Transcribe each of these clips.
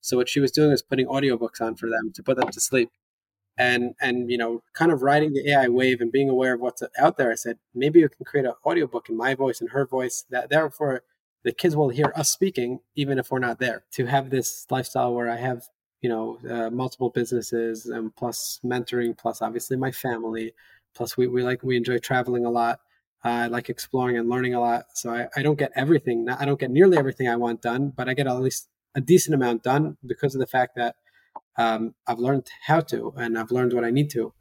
So what she was doing was putting audiobooks on for them to put them to sleep. And kind of riding the AI wave and being aware of what's out there, I said, maybe we can create an audiobook in my voice and her voice that therefore the kids will hear us speaking even if we're not there. To have this lifestyle where I have multiple businesses and plus mentoring, plus obviously my family, plus we enjoy traveling a lot. I like exploring and learning a lot. So I don't get everything. I don't get nearly everything I want done, but I get at least a decent amount done because of the fact that I've learned how to, and I've learned what I need to.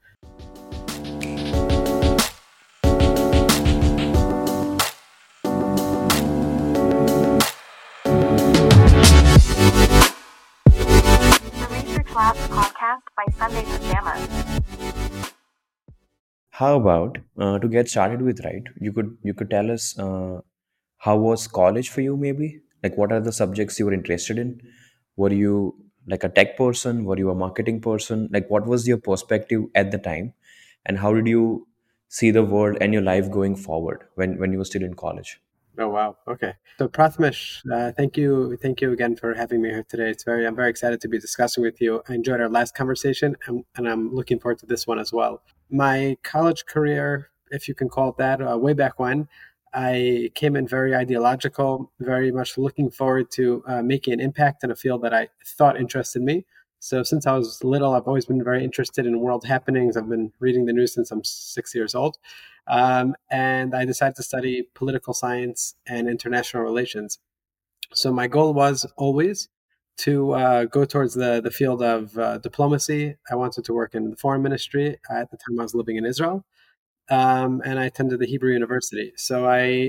The Research Labs podcast by Sunday Pajamas. How about to get started with, right? You could tell us how was college for you, maybe? Like, what are the subjects you were interested in? Were you like a tech person? Were you a marketing person? Like, what was your perspective at the time, and how did you see the world and your life going forward when you were still in college? Oh wow, okay. So Prathmesh, thank you again for having me here today. I'm very excited to be discussing with you. I enjoyed our last conversation, and I'm looking forward to this one as well. My college career, if you can call it that, way back when, I came in very ideological, very much looking forward to making an impact in a field that I thought interested me. So since I was little, I've always been very interested in world happenings. I've been reading the news since I'm 6 years old. And I decided to study political science and international relations. So my goal was always to go towards the field of diplomacy. I wanted to work in the foreign ministry. At the time, I was living in Israel, and I attended the Hebrew University. So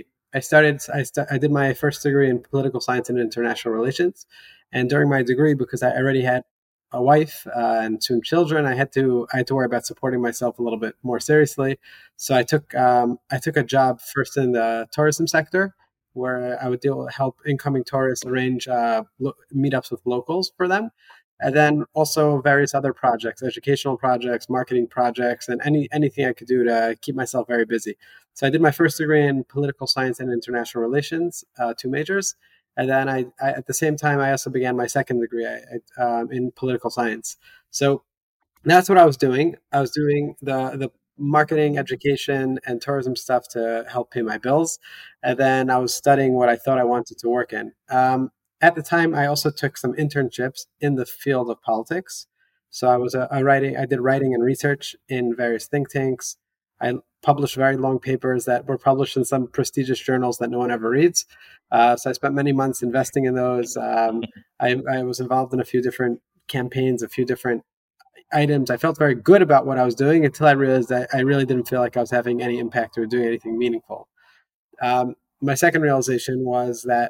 I did my first degree in political science and international relations, and during my degree, because I already had a wife and two children, I had to worry about supporting myself a little bit more seriously. So I took a job first in the tourism sector, where I would help incoming tourists arrange meetups with locals for them, and then also various other projects, educational projects, marketing projects, and anything I could do to keep myself very busy. So I did my first degree in political science and international relations, two majors, and then at the same time I also began my second degree in political science. So that's what I was doing. I was doing the marketing, education, and tourism stuff to help pay my bills, and then I was studying what I thought I wanted to work in. At the time, I also took some internships in the field of politics. So I was a writing. I did writing and research in various think tanks. I published very long papers that were published in some prestigious journals that no one ever reads. So I spent many months investing in those. I was involved in a few different campaigns, a few different items. I felt very good about what I was doing until I realized that I really didn't feel like I was having any impact or doing anything meaningful. My second realization was that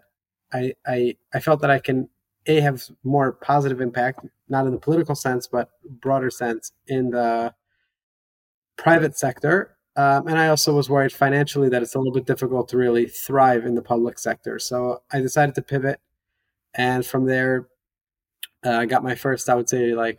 I felt that I can have more positive impact, not in the political sense, but broader sense in the private sector. And I also was worried financially that it's a little bit difficult to really thrive in the public sector. So I decided to pivot, and from there, I got my first, I would say, like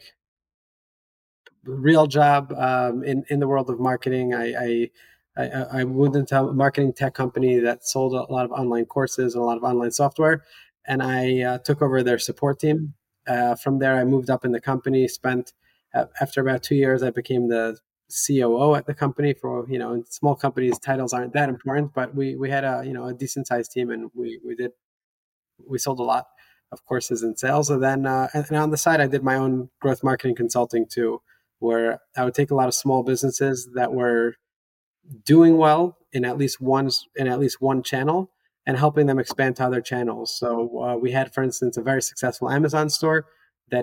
real job in the world of marketing. I moved into a marketing tech company that sold a lot of online courses and a lot of online software, and I took over their support team. From there, I moved up in the company. After about 2 years, I became the COO at the company. For in small companies, titles aren't that important, but we had a decent sized team, and we sold a lot of courses and sales. And then and on the side, I did my own growth marketing consulting too, where I would take a lot of small businesses that were doing well in at least one channel and helping them expand to other channels. So we had, for instance, a very successful Amazon store that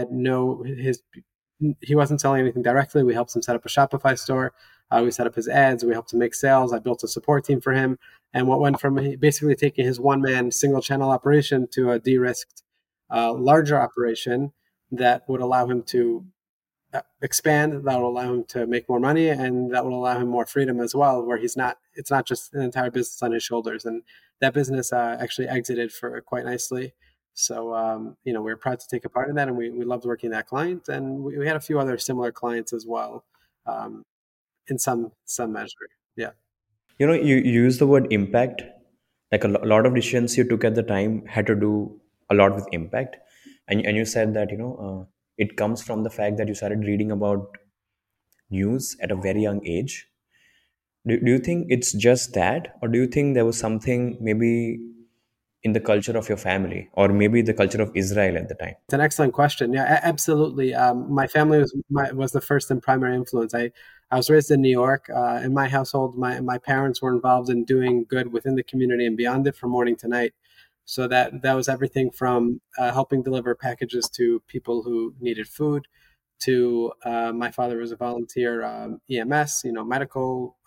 he wasn't selling anything directly. We helped him set up a Shopify store. We set up his ads. We helped him make sales. I built a support team for him. And what went from basically taking his one man single channel operation to a de risked larger operation that would allow him to expand, that will allow him to make more money, and that will allow him more freedom as well, where it's not just an entire business on his shoulders. And that business actually exited for quite nicely. So we are proud to take a part in that, and we loved working that client, and we had a few other similar clients as well, um, in some measure. Yeah. You use the word impact. Like a lot of decisions you took at the time had to do a lot with impact. And you said that it comes from the fact that you started reading about news at a very young age. Do you think it's just that, or do you think there was something maybe in the culture of your family, or maybe the culture of Israel at the time? It's an excellent question. Yeah, absolutely. My family was the first and primary influence. I was raised in New York. In my household, my parents were involved in doing good within the community and beyond it from morning to night. So that was everything from helping deliver packages to people who needed food, to my father was a volunteer EMS, medical,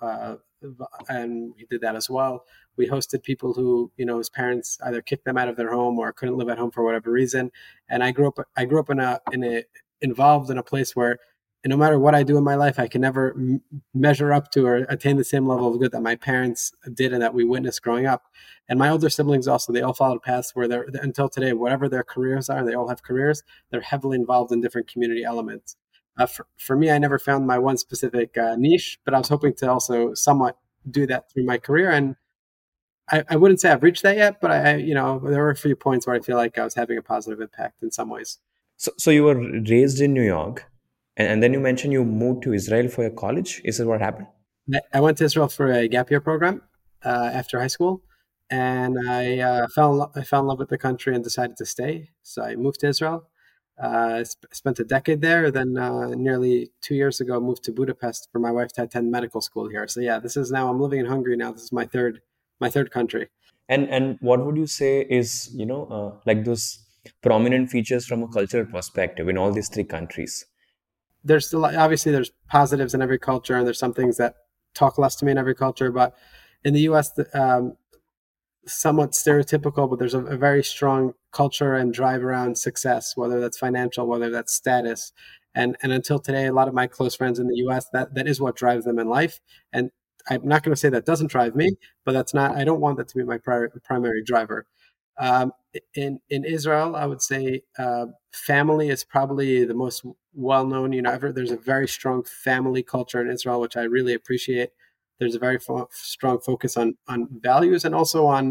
and he did that as well. We hosted people who, his parents either kicked them out of their home or couldn't live at home for whatever reason. And I grew up in a involved in a place where no matter what I do in my life, I can never measure up to or attain the same level of good that my parents did and that we witnessed growing up. And my older siblings also, they all followed paths where they're until today, whatever their careers are, they all have careers. They're heavily involved in different community elements. For me, I never found my one specific niche, but I was hoping to also somewhat do that through my career. And I wouldn't say I've reached that yet, but there were a few points where I feel like I was having a positive impact in some ways. So you were raised in New York, and then you mentioned you moved to Israel for your college. Is that what happened? I went to Israel for a gap year program after high school, and I fell in love with the country and decided to stay. So I moved to Israel. Spent a decade there. Then nearly 2 years ago, moved to Budapest for my wife to attend medical school here. So yeah, this is now I'm living in Hungary now. This is my third country. And what would you say is like those prominent features from a cultural perspective in all these three countries? There's still obviously there's positives in every culture, and there's some things that talk less to me in every culture. But in the U.S., somewhat stereotypical, but there's a very strong culture and drive around success, whether that's financial, whether that's status. And until today, a lot of my close friends in the US, that is what drives them in life. And I'm not going to say that doesn't drive me, but that's not, I don't want that to be my primary driver. In Israel, I would say family is probably the most well known. There's a very strong family culture in Israel, which I really appreciate. There's a very strong focus on values and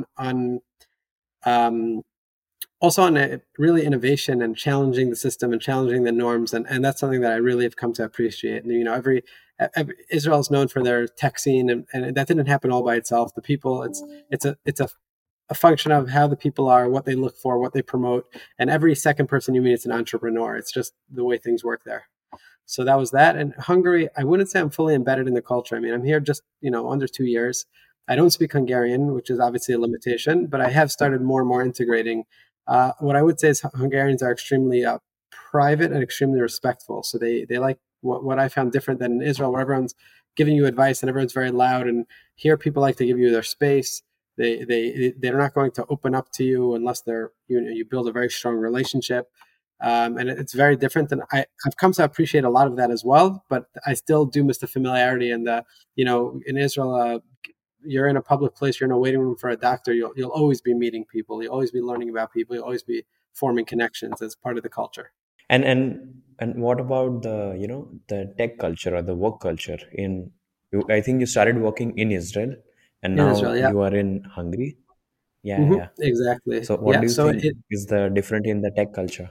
um, also on really innovation and challenging the system and challenging the norms, and that's something that I really have come to appreciate. And every Israel is known for their tech scene, and that didn't happen all by itself. The people, it's a function of how the people are, what they look for, what they promote, and every second person you meet is an entrepreneur. It's just the way things work there. So that was that. And Hungary, I wouldn't say I'm fully embedded in the culture. I mean, I'm here just, under 2 years. I don't speak Hungarian, which is obviously a limitation, but I have started more and more integrating. What I would say is Hungarians are extremely private and extremely respectful. So they like what I found different than in Israel, where everyone's giving you advice and everyone's very loud. And here, people like to give you their space. They're not going to open up to you unless you build a very strong relationship. And it's very different. And I've come to appreciate a lot of that as well, but I still do miss the familiarity. And in Israel, you're in a public place, you're in a waiting room for a doctor, you'll always be meeting people, you'll always be learning about people, you'll always be forming connections as part of the culture. And what about the tech culture or the work culture in I think you started working in Israel and In now Israel, yeah. you are in Hungary. Yeah. Exactly. So what Yeah. do you So think is the different in the tech culture?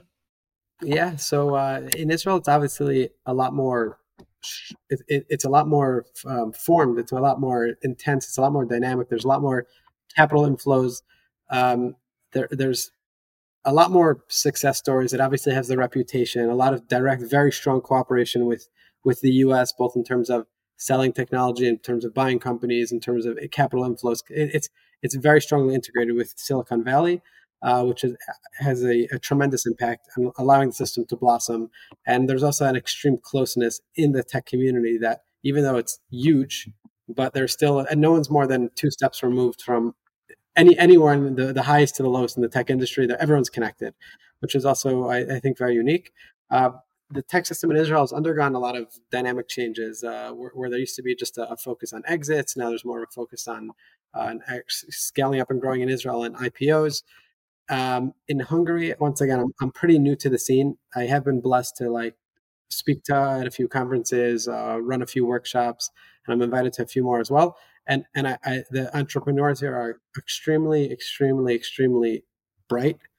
in Israel, it's obviously a lot more. It's a lot more formed. It's a lot more intense. It's a lot more dynamic. There's a lot more capital inflows. There's a lot more success stories. It obviously has the reputation, a lot of direct, very strong cooperation with the U.S., both in terms of selling technology, in terms of buying companies, in terms of capital inflows. It's very strongly integrated with Silicon Valley, has a tremendous impact on allowing the system to blossom. And there's also an extreme closeness in the tech community that even though it's huge, but there's still, and no one's more than two steps removed from anywhere in the highest to the lowest in the tech industry. That everyone's connected, which is also I think very unique. Uh, the tech system in Israel has undergone a lot of dynamic changes, where there used to be just a focus on exits. Now there's more of a focus on scaling up and growing in Israel and IPOs. In Hungary, once again, I'm pretty new to the scene. I have been blessed to speak to at a few conferences, run a few workshops, and I'm invited to a few more as well. And the entrepreneurs here are extremely, extremely, extremely bright.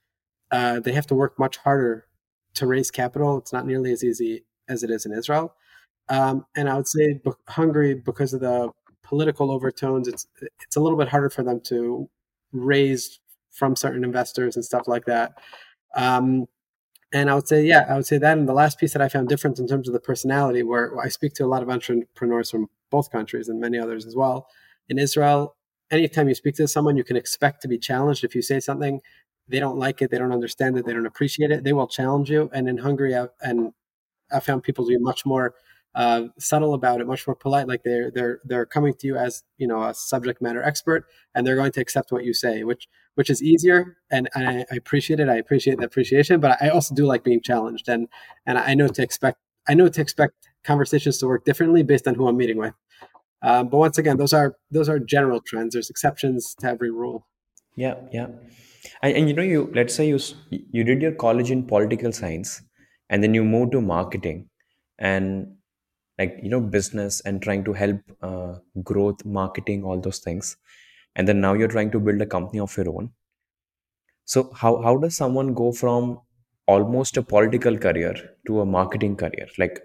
they have to work much harder to raise capital. It's not nearly as easy as it is in Israel. And I would say Hungary, because of the political overtones, it's a little bit harder for them to raise from certain investors and stuff like that. Um, and I would say, yeah, I would say that. And the last piece that I found different in terms of the personality, where I speak to a lot of entrepreneurs from both countries and many others as well. In Israel, anytime you speak to someone, you can expect to be challenged. If you say something, they don't like it, they don't understand it, they don't appreciate it, they will challenge you. And in Hungary, I found people to be much more subtle about it, much more polite. Like they're coming to you as a subject matter expert, and they're going to accept what you say, which is easier. And I appreciate it. I appreciate the appreciation, but I also do like being challenged, and I know to expect. I know to expect conversations to work differently based on who I'm meeting with. But once again, those are general trends. There's exceptions to every rule. Yeah, yeah. And you let's say you did your college in political science, and then you moved to marketing, and like business and trying to help growth, marketing, all those things, and then now you're trying to build a company of your own. So how does someone go from almost a political career to a marketing career? Like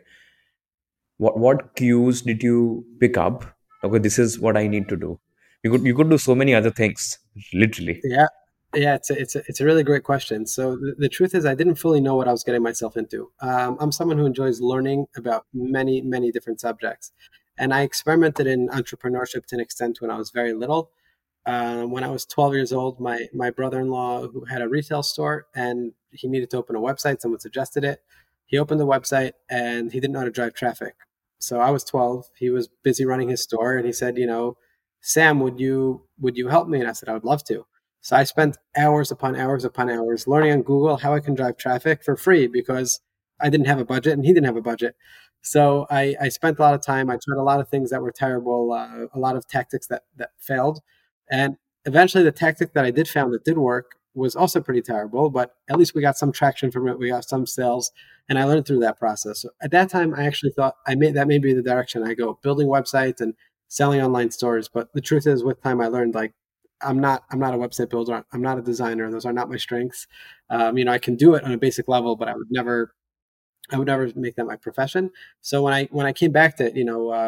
what cues did you pick up? Okay, this is what I need to do. You could do so many other things, literally. Yeah, yeah, it's a really great question. So the truth is, I didn't fully know what I was getting myself into. I'm someone who enjoys learning about many different subjects, and I experimented in entrepreneurship to an extent when I was very little. When I was 12 years old, my brother-in-law, who had a retail store, and he needed to open a website, someone suggested it. He opened the website, and he didn't know how to drive traffic. So I was 12. He was busy running his store, and he said, Sam, would you help me? And I said, I would love to. So I spent hours upon hours upon hours learning on Google how I can drive traffic for free because I didn't have a budget and he didn't have a budget. So I spent a lot of time. I tried a lot of things that were terrible, a lot of tactics that failed. And eventually, the tactic that I did found that did work was also pretty terrible, but at least we got some traction from it. We got some sales, and I learned through that process. So at that time, I actually thought I made that may be the direction I go, building websites and selling online stores. But the truth is, with time, I learned like I'm not a website builder. I'm not a designer. Those are not my strengths. I can do it on a basic level, but I would never make that my profession. So when I came back to it,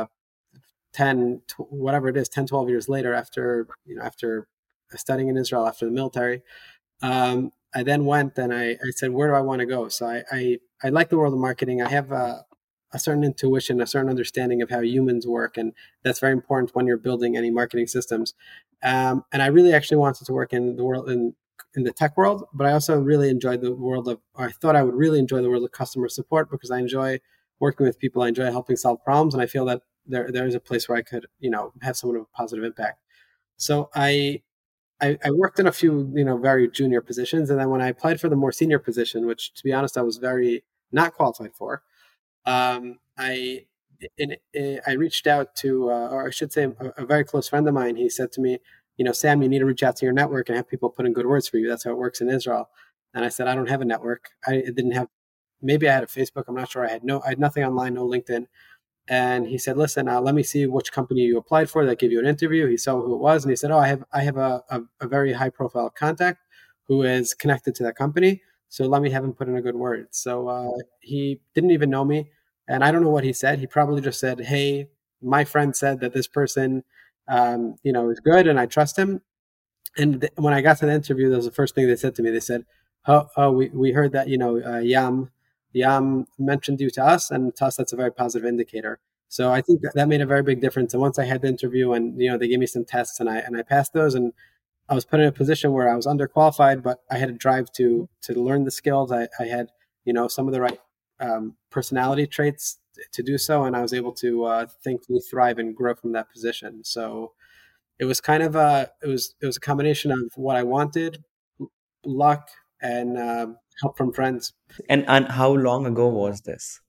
whatever it is, 10, 12 years later, after studying in Israel, after the military, I then went and I said, where do I want to go? So I like the world of marketing. I have a certain intuition, a certain understanding of how humans work, and that's very important when you're building any marketing systems. And I really actually wanted to work in the world in the tech world, but I also really enjoyed the world of. Or I thought I would really enjoy the world of customer support because I enjoy working with people. I enjoy helping solve problems, and I feel that there is a place where I could have somewhat of a positive impact. So I worked in a few, very junior positions. And then when I applied for the more senior position, which to be honest, I was very not qualified for, I I reached out to, or I should say, a very close friend of mine. He said to me, Sam, you need to reach out to your network and have people put in good words for you. That's how it works in Israel. And I said, I don't have a network. I didn't have, maybe I had a Facebook. I'm not sure. I had nothing online, no LinkedIn. And he said, "Listen, let me see which company you applied for that gave you an interview." He saw who it was, and he said, "Oh, I have a very high profile contact who is connected to that company. So let me have him put in a good word." So he didn't even know me, and I don't know what he said. He probably just said, "Hey, my friend said that this person, is good, and I trust him." And when I got to the interview, that was the first thing they said to me. They said, "Oh, we heard that Yam mentioned you to us, and to us that's a very positive indicator." So I think that made a very big difference. And once I had the interview, and they gave me some tests, and I passed those, and I was put in a position where I was underqualified, but I had a drive to learn the skills. I had some of the right personality traits to do so, and I was able to thankfully thrive and grow from that position. So it was kind of a combination of what I wanted, luck, and help from friends. And how long ago was this?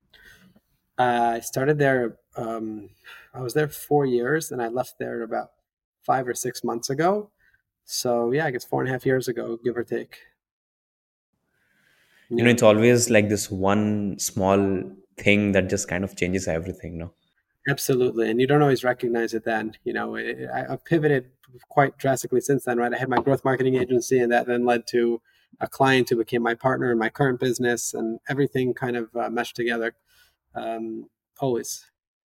I started there. I was there 4 years, and I left there about 5 or 6 months ago. So yeah, I guess 4.5 years ago, give or take. Yeah, It's always like this one small thing that just kind of changes everything, no? absolutely. And you don't always recognize it then. I've pivoted quite drastically since then. Right, I had my growth marketing agency, and that then led to a client who became my partner in my current business, and everything kind of meshed together. Um, always.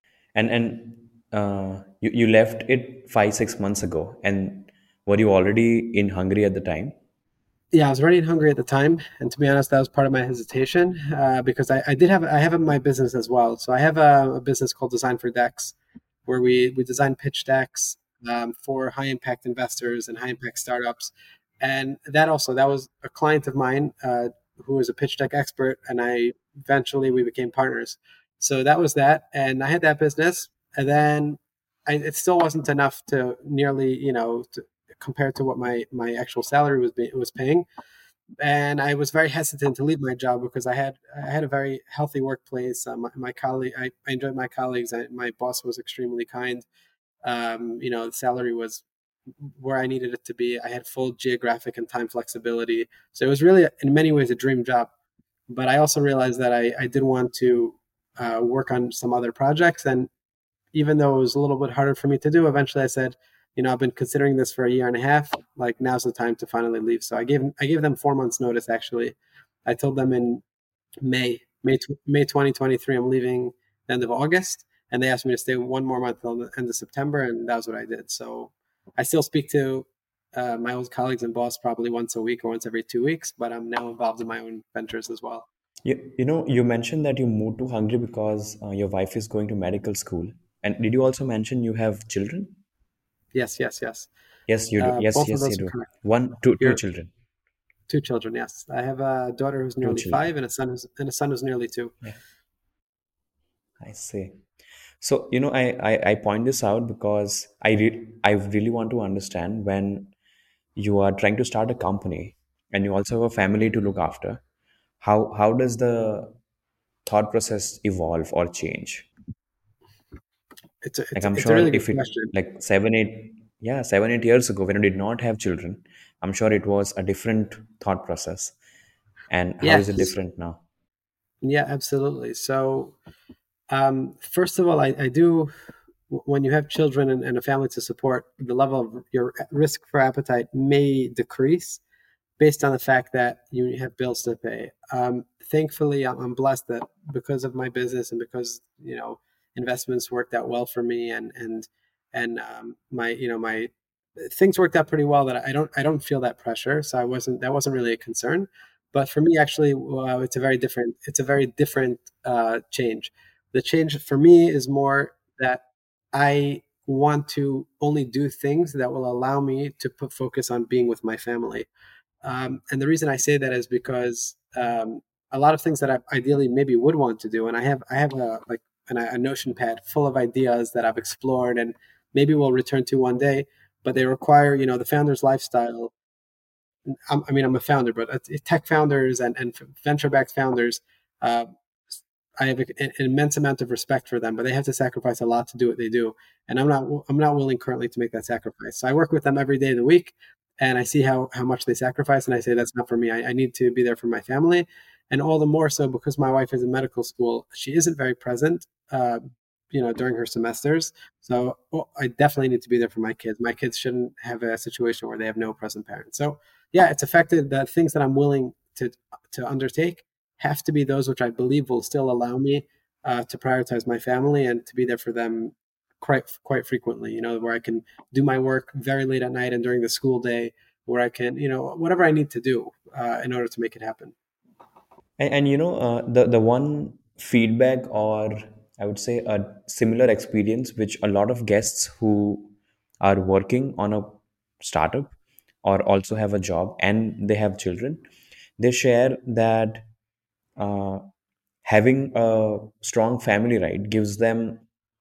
And you left it 5 6 months ago, and were you already in Hungary at the time? Yeah, I was already in Hungary at the time, and to be honest, that was part of my hesitation because I have my business as well. So I have a business called Design for Decks, where we design pitch decks for high impact investors and high impact startups, and that was a client of mine who was a pitch deck expert, and I eventually we became partners. So that was that, and I had that business, and then it still wasn't enough to nearly compared to what my actual salary was paying, and I was very hesitant to leave my job because I had a very healthy workplace. My colleague, I enjoyed my colleagues. My boss was extremely kind. The salary was where I needed it to be. I had full geographic and time flexibility, so it was really in many ways a dream job. But I also realized that I did want to work on some other projects, and even though it was a little bit harder for me to do, eventually I said, I've been considering this for a year and a half. Like now's the time to finally leave. So I gave them 4 months notice. Actually, I told them in May 2023 I'm leaving the end of August, and they asked me to stay one more month till the end of September, and that was what I did. So I still speak to my old colleagues and boss probably once a week or once every 2 weeks, but I'm now involved in my own ventures as well. You mentioned that you moved to Hungary because your wife is going to medical school. And did you also mention you have children? Yes, yes, yes. Yes, you do. Yes, Both of yes, you those are do. correct. Two You're children. Two children, yes. I have a daughter who's Two nearly children. five and a son who's nearly two. Yeah, I see. So, I point this out because I really want to understand when you are trying to start a company and you also have a family to look after, how does the thought process evolve or change? Like I'm It's a sure really good if it question. like 7 8 years ago when you did not have children, I'm sure it was a different thought process. And how is it Yes, different now? yeah, absolutely. So, first of all, I do. When you have children and a family to support, the level of your risk for appetite may decrease based on the fact that you have bills to pay. Thankfully, I'm blessed that because of my business and because investments worked out well for me, and my my things worked out pretty well, that I don't feel that pressure. So I wasn't that wasn't really a concern. But for me, actually, it's a very different change. The change for me is more that I want to only do things that will allow me to put focus on being with my family. And the reason I say that is because a lot of things that I ideally maybe would want to do, and I have a Notion pad full of ideas that I've explored and maybe will return to one day, but they require the founder's lifestyle. I'm a founder, but tech founders and venture backed founders, uh, I have an immense amount of respect for them, but they have to sacrifice a lot to do what they do, and I'm not willing currently to make that sacrifice. So I work with them every day of the week, and I see how much they sacrifice, and I say that's not for me. I need to be there for my family, and all the more so because my wife is in medical school. She isn't very present, during her semesters. So I definitely need to be there for my kids. My kids shouldn't have a situation where they have no present parent. So yeah, it's affected the things that I'm willing to undertake have to be those which I believe will still allow me to prioritize my family and to be there for them quite frequently. Where I can do my work very late at night and during the school day, where I can, whatever I need to do in order to make it happen. And the one feedback, or I would say a similar experience, which a lot of guests who are working on a startup or also have a job and they have children, they share that uh, having a strong family, right, gives them,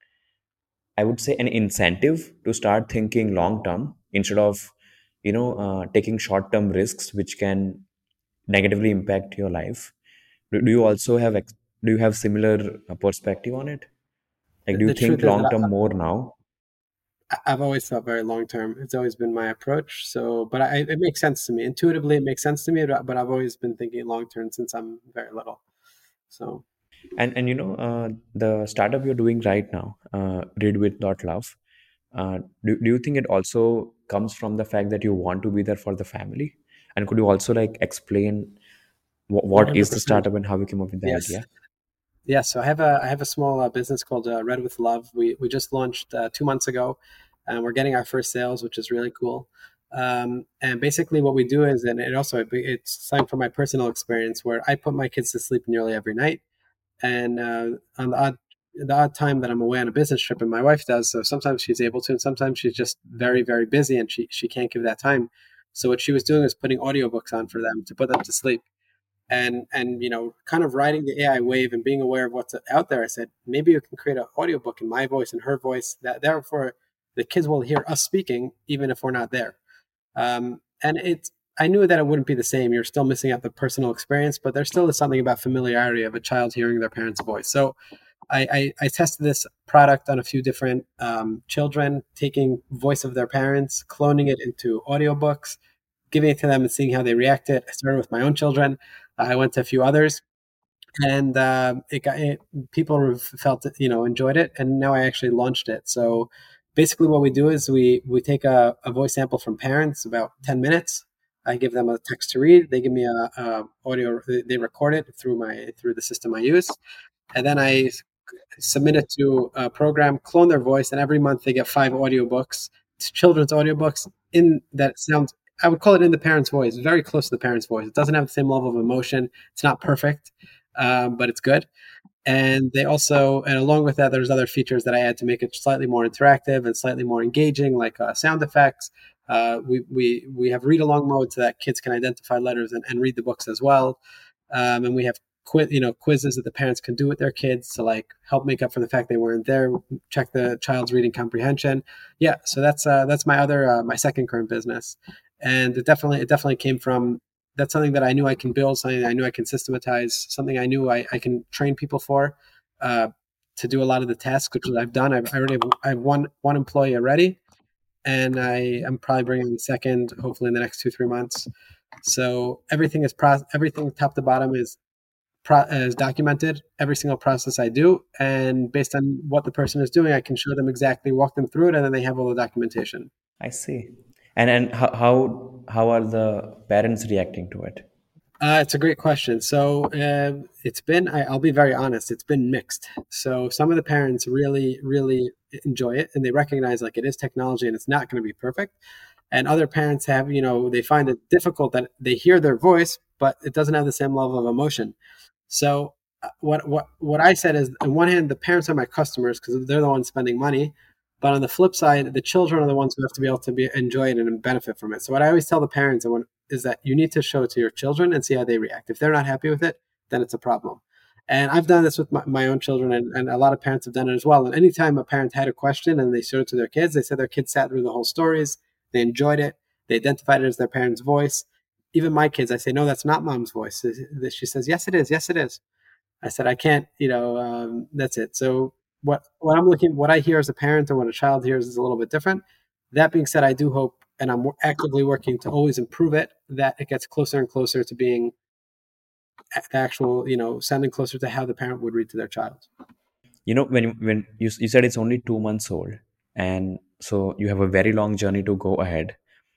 I would say, an incentive to start thinking long term instead of taking short term risks which can negatively impact your life. Do you also have do you have similar perspective on it? Like, do you The think truth is that long term more now? I've always thought very long term. It's always been my approach. So, but it makes sense to me. Intuitively, it makes sense to me. But I've always been thinking long term since I'm very little. So, And the startup you're doing right now, Read with Not Love. Do you think it also comes from the fact that you want to be there for the family? And could you also like explain what is the 100%. startup and how you came up with the Yes. idea? Yeah, so I have a small business called Red with Love. We just launched 2 months ago, and we're getting our first sales, which is really cool. And basically, what we do is, and it's something from my personal experience, where I put my kids to sleep nearly every night, and on the odd time that I'm away on a business trip, and my wife does, so sometimes she's able to, and sometimes she's just very very busy, and she can't give that time. So what she was doing is putting audiobooks on for them to put them to sleep and kind of riding the AI wave and being aware of what's out there. I said maybe you can create an audiobook in my voice and her voice that therefore the kids will hear us speaking even if we're not there. And it's I knew that it wouldn't be the same. You're still missing out the personal experience, but there still is something about familiarity of a child hearing their parents' voice. So I tested this product on a few different children, taking voice of their parents, cloning it into audiobooks, giving it to them and seeing how they reacted. I started with my own children. I went to a few others, and people felt it, enjoyed it, and now I actually launched it. So basically, what we do is we take a voice sample from parents, about 10 minutes. I give them a text to read. They give me a audio. They record it through the system I use, and then I submit it to a program, clone their voice, and every month they get 5 audiobooks, children's audiobooks in that sounds. I would call it in the parent's voice, very close to the parent's voice. It doesn't have the same level of emotion. It's not perfect, but it's good. And they also, and along with that, there's other features that I add to make it slightly more interactive and slightly more engaging, like sound effects. We have read along mode so that kids can identify letters and read the books as well. And we have quizzes that the parents can do with their kids to like help make up for the fact they weren't there, check the child's reading comprehension. Yeah, so that's my second current business, and it definitely came from that's something that I knew I can build, something that I knew I can systematize, something I knew I can train people for uh, to do a lot of the tasks, which I've done. I have one employee already, and I'm probably bringing the second, hopefully in the next 2-3 months. So everything top to bottom is documented, every single process I do, and based on what the person is doing, I can show them exactly, walk them through it, and then they have all the documentation. I see. And how are the parents reacting to it? It's a great question. So I'll be very honest, it's been mixed. So some of the parents really, really enjoy it and they recognize like it is technology and it's not going to be perfect. And other parents they find it difficult that they hear their voice, but it doesn't have the same level of emotion. So what I said is, on one hand, the parents are my customers because they're the ones spending money. But on the flip side, the children are the ones who have to be able to enjoy it and benefit from it. So what I always tell the parents is that you need to show it to your children and see how they react. If they're not happy with it, then it's a problem. And I've done this with my own children, and a lot of parents have done it as well. And anytime a parent had a question and they showed it to their kids, they said their kids sat through the whole stories, they enjoyed it, they identified it as their parents' voice. Even my kids, I say, no, that's not mom's voice. She says, yes, it is. Yes, it is. I said, I can't, that's it. So what I hear as a parent and what a child hears is a little bit different. That being said, I do hope, and I'm actively working to always improve it, that it gets closer and closer to being the actual, sounding closer to how the parent would read to their child. When you said it's only 2 months old, and so you have a very long journey to go ahead.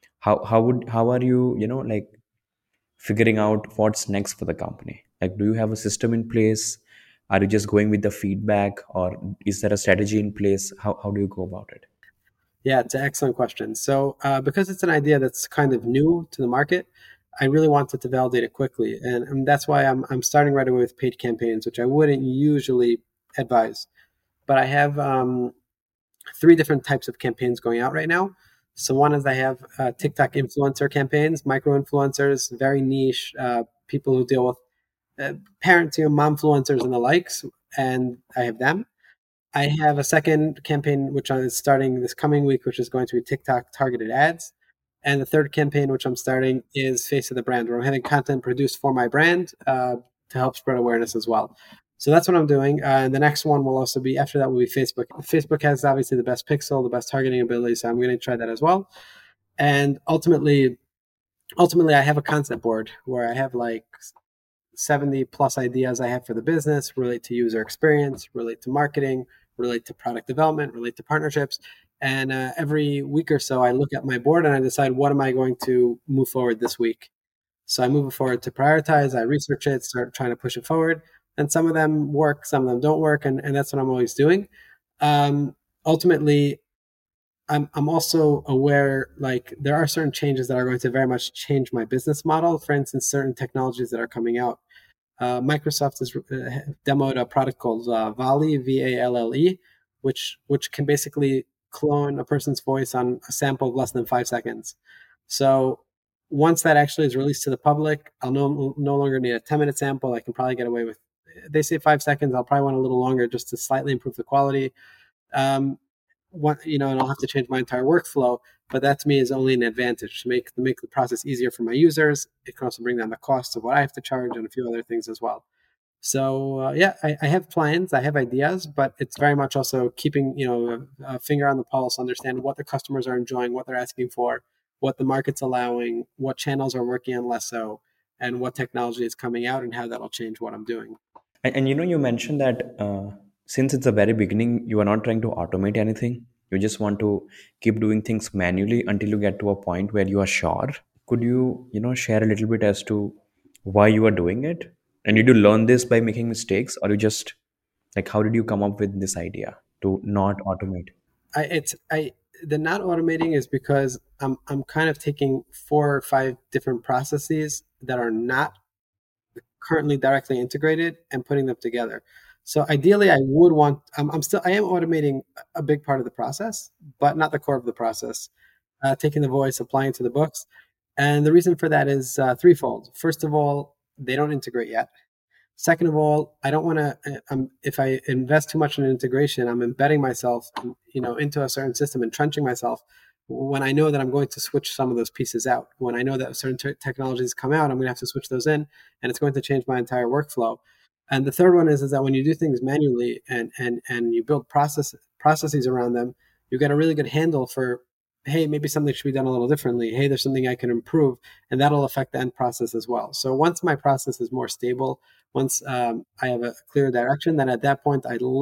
How are you like figuring out what's next for the company? Like, do you have a system in place? Are you just going with the feedback, or is there a strategy in place? How do you go about it? Yeah, it's an excellent question. So, because it's an idea that's kind of new to the market, I really wanted to validate it quickly, and that's why I'm starting right away with paid campaigns, which I wouldn't usually advise. But I have 3 different types of campaigns going out right now. So one is I have TikTok influencer campaigns, micro influencers, very niche people who deal with parents, mom influencers and the likes, and I have them. I have a second campaign which is starting this coming week, which is going to be TikTok targeted ads. And the third campaign, which I'm starting, is Face of the Brand, where I'm having content produced for my brand to help spread awareness as well. So that's what I'm doing. And the next one will also be, after that, will be Facebook. Facebook has obviously the best pixel, the best targeting ability. So I'm going to try that as well. And ultimately, I have a concept board where I have like 70 plus ideas I have for the business, relate to user experience, relate to marketing, relate to product development, relate to partnerships. And every week or so, I look at my board and I decide what am I going to move forward this week. So I move it forward to prioritize, I research it, start trying to push it forward. And some of them work, some of them don't work, and that's what I'm always doing. Ultimately, I'm also aware like there are certain changes that are going to very much change my business model. For instance, certain technologies that are coming out. Microsoft has demoed a product called Valley, VALLE, which can basically clone a person's voice on a sample of less than 5 seconds. So once that actually is released to the public, I'll no longer need a 10-minute sample. I can probably get away with. They say 5 seconds. I'll probably want a little longer just to slightly improve the quality. Um, and I'll have to change my entire workflow. But that to me is only an advantage to make the process easier for my users. It can also bring down the cost of what I have to charge and a few other things as well. So yeah, I have plans, I have ideas, but it's very much also keeping a finger on the pulse, understand what the customers are enjoying, what they're asking for, what the market's allowing, what channels are working on less so, and what technology is coming out, and how that'll change what I'm doing. And you mentioned that since it's the very beginning, you are not trying to automate anything. You just want to keep doing things manually until you get to a point where you are sure. Could you share a little bit as to why you are doing it? And did you learn this by making mistakes, or you just like how did you come up with this idea to not automate? I the not automating is because I'm kind of taking 4 or 5 different processes that are not currently directly integrated and putting them together. So ideally, I would want. I am automating a big part of the process, but not the core of the process. Taking the voice, applying it to the books, and the reason for that is threefold. First of all, they don't integrate yet. Second of all, I don't want to. If I invest too much in integration, I'm embedding myself, into a certain system, entrenching myself. When I know that I'm going to switch some of those pieces out, when I know that certain technologies come out, I'm going to have to switch those in, and it's going to change my entire workflow. And the third one is that when you do things manually and you build processes around them, you get a really good handle for, hey, maybe something should be done a little differently. Hey, there's something I can improve, and that'll affect the end process as well. So once my process is more stable, once I have a clear direction, then at that point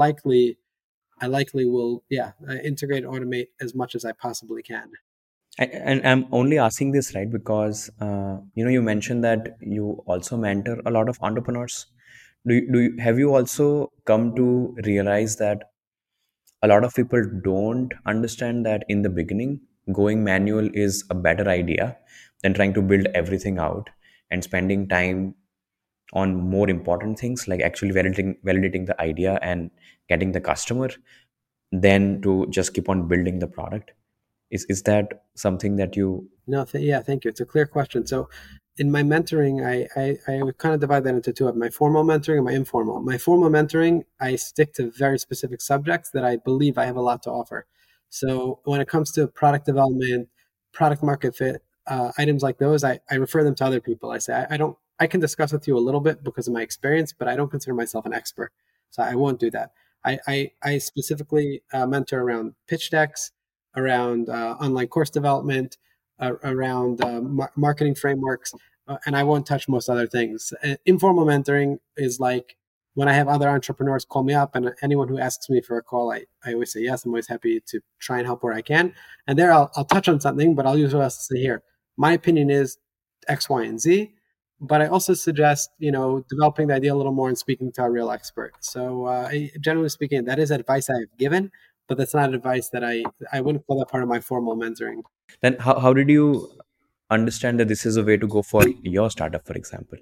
I likely will, yeah, integrate, automate as much as I possibly can. And I'm only asking this, right, because you mentioned that you also mentor a lot of entrepreneurs. Have you also come to realize that a lot of people don't understand that in the beginning, going manual is a better idea than trying to build everything out and spending time on more important things like actually validating the idea and getting the customer than to just keep on building the product? Is that something that you? No, yeah, thank you. It's a clear question. So, in my mentoring, I would kind of divide that into two of my formal mentoring and my informal. My formal mentoring, I stick to very specific subjects that I believe I have a lot to offer. So, when it comes to product development, product market fit, items like those, I refer them to other people. I say, I don't, I can discuss with you a little bit because of my experience, but I don't consider myself an expert. So, I won't do that. I specifically mentor around pitch decks, around online course development, around marketing frameworks, and I won't touch most other things. Informal mentoring is like when I have other entrepreneurs call me up, and anyone who asks me for a call, I always say yes. I'm always happy to try and help where I can. And there I'll touch on something, but I'll use what else to say here. My opinion is X, Y, and Z. But I also suggest, developing the idea a little more and speaking to a real expert. So, generally speaking, that is advice I have given, but that's not advice that I wouldn't call that part of my formal mentoring. Then how did you understand that this is a way to go for your startup, for example?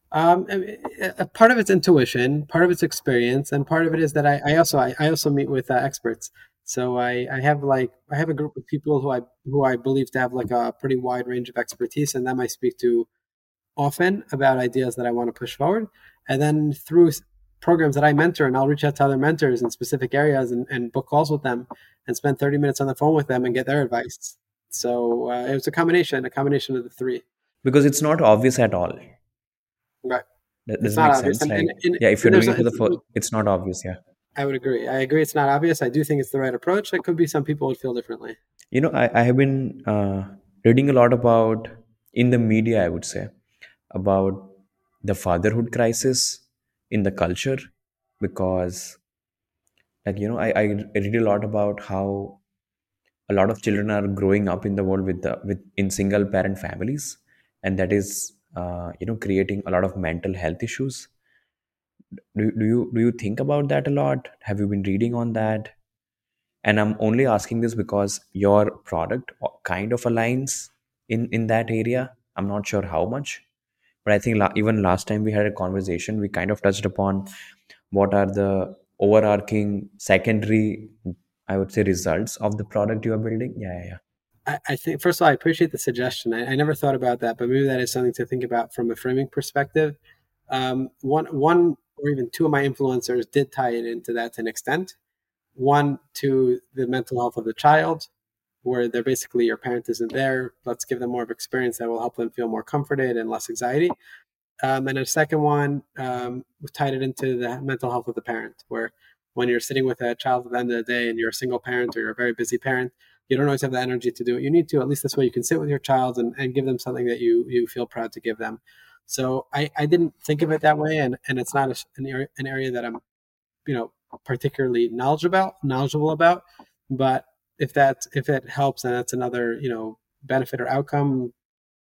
Part of it's intuition, part of it's experience, and part of it is that I also meet with experts. So I have a group of people who I believe to have like a pretty wide range of expertise, and them I speak to often about ideas that I want to push forward. And then through programs that I mentor, and I'll reach out to other mentors in specific areas and book calls with them and spend 30 minutes on the phone with them and get their advice. So it was a combination of the three. Because it's not obvious at all. Right. That It's doesn't not make obvious. sense. And, and, Like, and, yeah, if you're and doing it for the first, it's not obvious. Yeah. I would agree. I agree it's not obvious. I do think it's the right approach. It could be some people would feel differently. I have been reading a lot about in the media, I would say, about the fatherhood crisis in the culture because I read a lot about how a lot of children are growing up in the world with in single parent families, and that is creating a lot of mental health issues. Do you think about that a lot? Have you been reading on that? And I'm only asking this because your product kind of aligns in that area. I'm not sure how much, but I think even last time we had a conversation, we kind of touched upon what are the overarching secondary, I would say, results of the product you are building. Yeah, yeah, yeah. I think, first of all, I appreciate the suggestion. I never thought about that, but maybe that is something to think about from a framing perspective. One or even two of my influencers did tie it into that to an extent. One to the mental health of the child, where they're basically your parent isn't there. Let's give them more of experience that will help them feel more comforted and less anxiety. And a second one, we tied it into the mental health of the parent, where when you're sitting with a child at the end of the day and you're a single parent or you're a very busy parent, you don't always have the energy to do what you need to. At least this way you can sit with your child and give them something that you feel proud to give them. So I didn't think of it that way, and it's not an area that I'm particularly knowledgeable about. But if it helps and that's another benefit or outcome,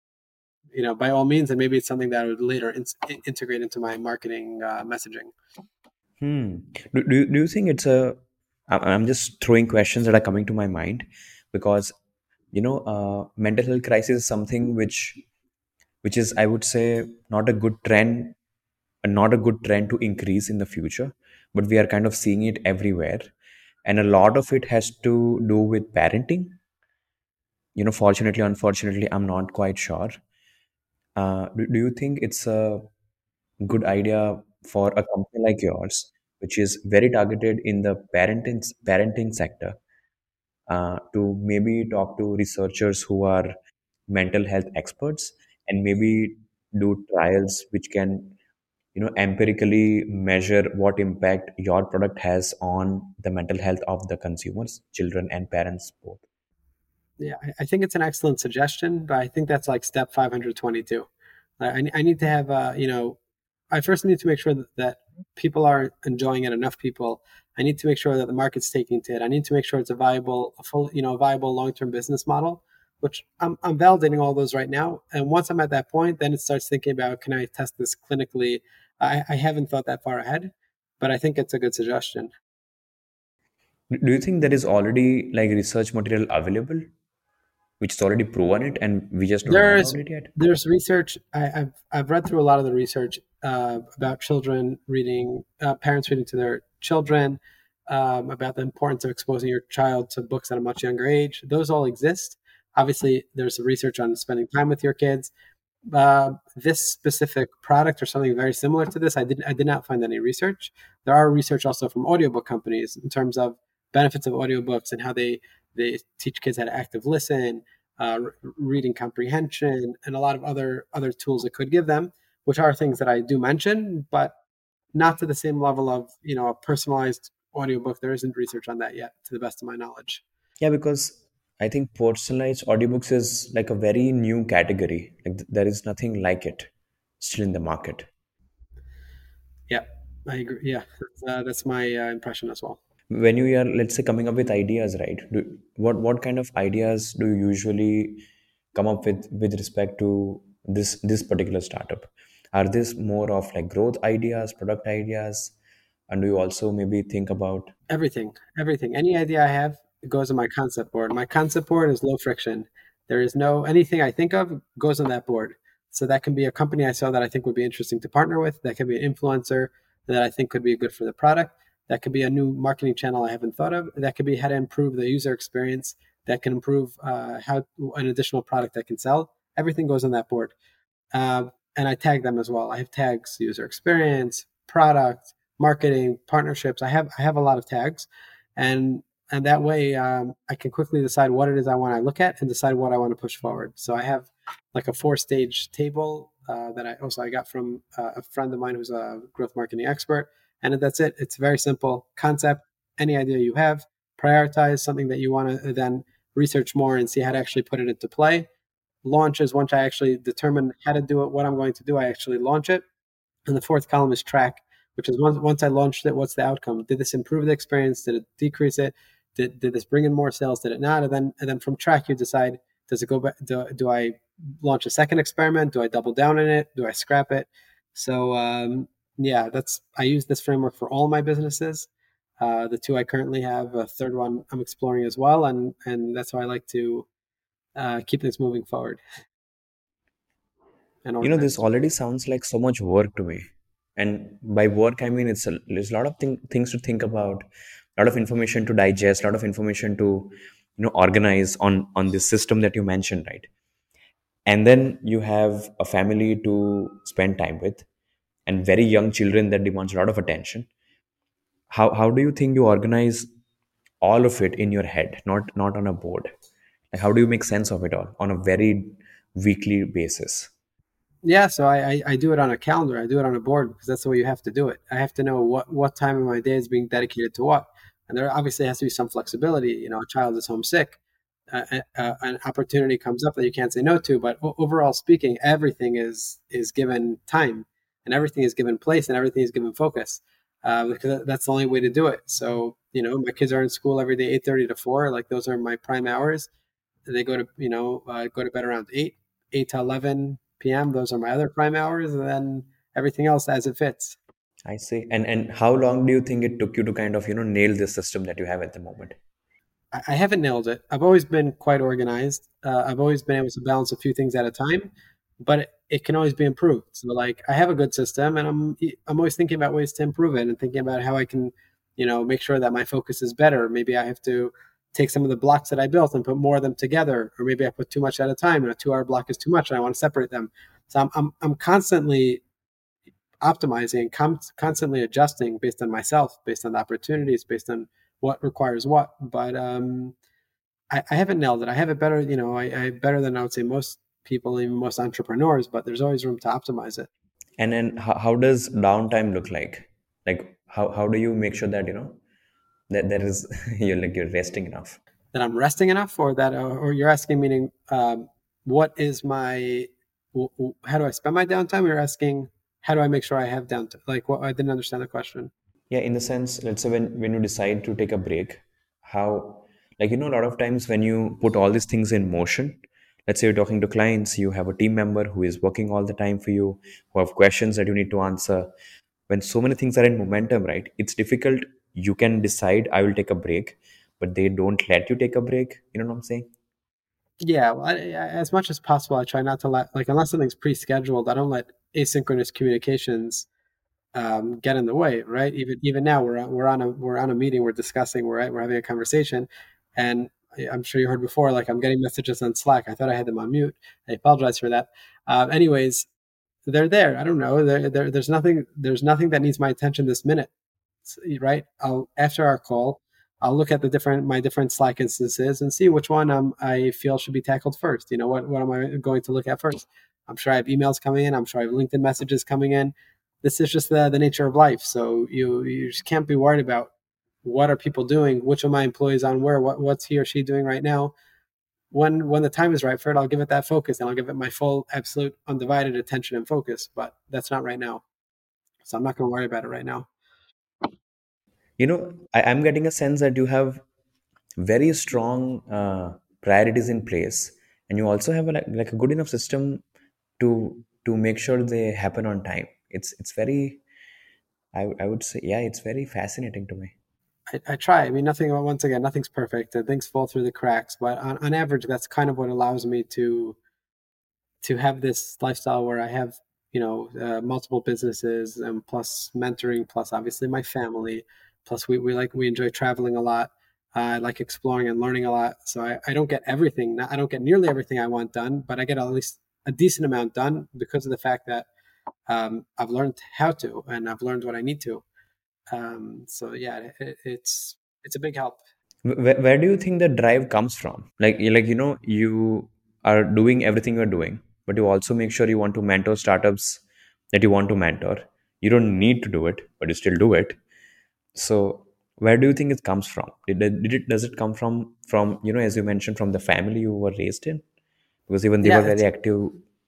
by all means, and maybe it's something that I would later integrate into my marketing messaging. Hmm. Do you think it's a? I'm just throwing questions that are coming to my mind because mental health crisis is something which is, I would say, not a good trend, not a good trend to increase in the future, but we are kind of seeing it everywhere, and a lot of it has to do with parenting. Fortunately, unfortunately, I'm not quite sure. Do you think it's a good idea for a company like yours, which is very targeted in the parenting sector, to maybe talk to researchers who are mental health experts and maybe do trials which can empirically measure what impact your product has on the mental health of the consumers, children and parents both? Yeah, I think it's an excellent suggestion, but I think that's like step 522. I need to have, I first need to make sure that people are enjoying it, enough people. I need to make sure that the market's taking to it. I need to make sure it's a viable long-term business model, which I'm validating all those right now. And once I'm at that point, then it starts thinking about, can I test this clinically? I haven't thought that far ahead, but I think it's a good suggestion. Do you think there is already like research material available which is already proven it and we just don't know There's about it yet? there's research. I've read through a lot of the research about children reading, parents reading to their children, about the importance of exposing your child to books at a much younger age. Those all exist. Obviously, there's research on spending time with your kids. This specific product or something very similar to this, I did not find any research. There are research also from audiobook companies in terms of benefits of audiobooks and how they teach kids how to active listen, reading comprehension, and a lot of other tools it could give them, which are things that I do mention, but not to the same level of a personalized audiobook. There isn't research on that yet, to the best of my knowledge. Yeah, because I think personalized audiobooks is like a very new category. Like there is nothing like it still in the market. Yeah, I agree. Yeah, that's my impression as well. When you are, let's say, coming up with ideas, right? What kind of ideas do you usually come up with respect to this particular startup? Are this more of like growth ideas, product ideas, and do you also maybe think about? Everything. Any idea I have goes on my concept board. My concept board is low friction. There is no anything I think of goes on that board. So that can be a company I saw that I think would be interesting to partner with. That could be an influencer that I think could be good for the product. That could be a new marketing channel I haven't thought of. That could be how to improve the user experience. That can improve how an additional product I can sell. Everything goes on that board. And I tag them as well. I have tags: user experience, product, marketing, partnerships. I have a lot of tags, and that way I can quickly decide what it is I want to look at and decide what I want to push forward. So I have like a 4-stage table that I got from a friend of mine who's a growth marketing expert, and that's it. It's very simple: concept, any idea you have, prioritize something that you want to then research more and see how to actually put it into play. Launches, once I actually determine how to do it, what I'm going to do, I actually launch it. And the fourth column is track, which is once I launched it, what's the outcome? Did this improve the experience? Did it decrease it? Did this bring in more sales? Did it not? And then from track, you decide, does it go back? Do I launch a second experiment? Do I double down on it? Do I scrap it? So yeah, that's I use this framework for all my businesses. The two I currently have, a third one I'm exploring as well, and that's how I like to keep things moving forward and This organized. already sounds like so much work to me. And by work, I mean there's a lot of things to think about, a lot of information to digest, a lot of information to, organize on this system that you mentioned, right? And then you have a family to spend time with, and very young children that demands a lot of attention. How do you think you organize all of it in your head, not on a board? Like, how do you make sense of it all on a very weekly basis? Yeah, so I do it on a calendar. I do it on a board because that's the way you have to do it. I have to know what time of my day is being dedicated to what, and there obviously has to be some flexibility. A child is homesick, an opportunity comes up that you can't say no to. But overall speaking, everything is given time, and everything is given place, and everything is given focus, because that's the only way to do it. So my kids are in school every day, 8:30 to 4. Like those are my prime hours. They go to bed around 8 to 11 p.m. Those are my other prime hours, and then everything else as it fits. I see. And how long do you think it took you to kind of, nail this system that you have at the moment? I haven't nailed it. I've always been quite organized. I've always been able to balance a few things at a time, but it can always be improved. So like I have a good system, and I'm always thinking about ways to improve it and thinking about how I can, make sure that my focus is better. Maybe I have to take some of the blocks that I built and put more of them together, or maybe I put too much at a time, and a 2 hour block is too much, and I want to separate them. So I'm constantly optimizing, constantly adjusting based on myself, based on the opportunities, based on what requires what. But I haven't nailed it. I have it better, I better than I would say most people, even most entrepreneurs. But there's always room to optimize it. And then how does downtime look like? Like how do you make sure that, that there is you're resting enough? That I'm resting enough, or that, or you're asking, meaning, what is my, how do I spend my downtime? You're asking, how do I make sure I have downtime? Like, what? I didn't understand the question. Yeah, in the sense, let's say when you decide to take a break, how, like, a lot of times when you put all these things in motion, let's say you're talking to clients, you have a team member who is working all the time for you, who have questions that you need to answer. When so many things are in momentum, right? It's difficult. You can decide, I will take a break, but they don't let you take a break. You know what I'm saying? Yeah, well, as much as possible, I try not to let, like, unless something's pre-scheduled, I don't let asynchronous communications get in the way, right? Even now, we're on a meeting, we're discussing, we're having a conversation, and I'm sure you heard before, like I'm getting messages on Slack. I thought I had them on mute. I apologize for that. Anyways, they're there. I don't know. There's nothing that needs my attention this minute, right? I'll After our call, I'll look at my different Slack instances and see which one I feel should be tackled first. What am I going to look at first? I'm sure I have emails coming in. I'm sure I have LinkedIn messages coming in. This is just the nature of life. So you just can't be worried about what are people doing, which of my employees on where, what's he or she doing right now. When the time is right for it, I'll give it that focus, and I'll give it my full, absolute, undivided attention and focus. But that's not right now, so I'm not going to worry about it right now. I'm getting a sense that you have very strong priorities in place, and you also have like a good enough system to make sure they happen on time. It's very, I would say, yeah, it's very fascinating to me. I try. I mean, once again, nothing's perfect, and things fall through the cracks. But on average, that's kind of what allows me to have this lifestyle where I have, multiple businesses, and plus mentoring, plus obviously my family, plus we enjoy traveling a lot. I like exploring and learning a lot. So I don't get everything. I don't get nearly everything I want done, but I get at least a decent amount done because of the fact that I've learned how to, and I've learned what I need to. So yeah, it's a big help. Where do you think the drive comes from? You are doing everything you're doing, but you also make sure you want to mentor startups that you want to mentor. You don't need to do it, but you still do it. So where do you think it comes from? Does it come from as you mentioned, from the family you were raised in? Because even they were Yeah, very active.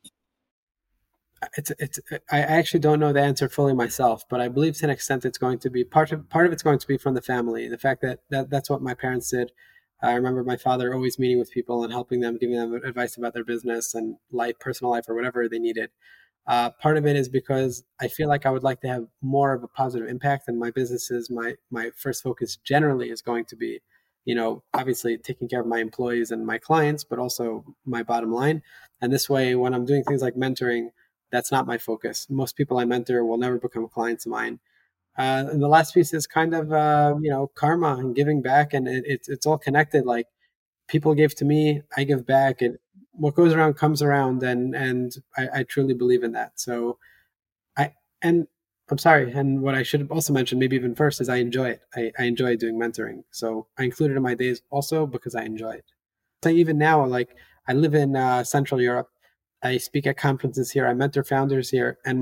it's I actually don't know the answer fully myself, but I believe to an extent it's going to be part of it's going to be from the family. The fact that that's what my parents did. I remember my father always meeting with people and helping them, giving them advice about their business and life, personal life, or whatever they needed. Part of it is because I feel like I would like to have more of a positive impact, and my businesses, my first focus generally is going to be, obviously taking care of my employees and my clients, but also my bottom line. And this way, when I'm doing things like mentoring, that's not my focus. Most people I mentor will never become clients of mine. And the last piece is kind of karma and giving back, and it's all connected. Like people give to me, I give back, and what goes around comes around, and I truly believe in that. So I and I'm sorry, and what I should also mention, maybe even first, is I enjoy it. I enjoy doing mentoring, so I include it in my days also because I enjoy it. So even now, like I live in Central Europe, I speak at conferences here, I mentor founders here, and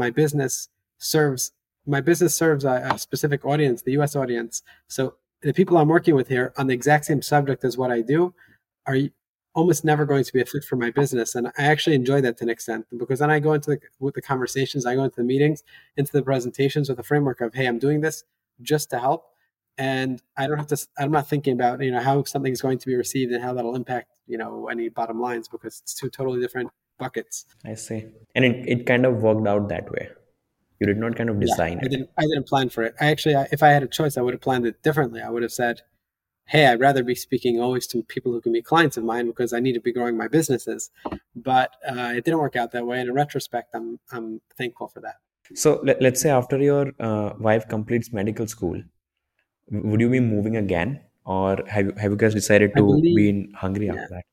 serves my business serves a specific audience, the U.S. audience. So the people I'm working with here on the exact same subject as what I do are almost never going to be a fit for my business, and I actually enjoy that to an extent because then I go into with the conversations, I go into the meetings, into the presentations with the framework of, hey, I'm doing this just to help, and I don't have to. I'm not thinking about how something's going to be received and how that'll impact any bottom lines because it's two totally different buckets. I see. And it kind of worked out that way. You did not kind of Yeah, design I it. didn't. I didn't plan for it. If I had a choice, I would have planned it differently. I would have said, "Hey, I'd rather be speaking always to people who can be clients of mine because I need to be growing my businesses." But it didn't work out that way. And in retrospect, I'm thankful for that. So let's say after your wife completes medical school, would you be moving again, or have you guys decided I to be believe, in Hungary yeah, after that?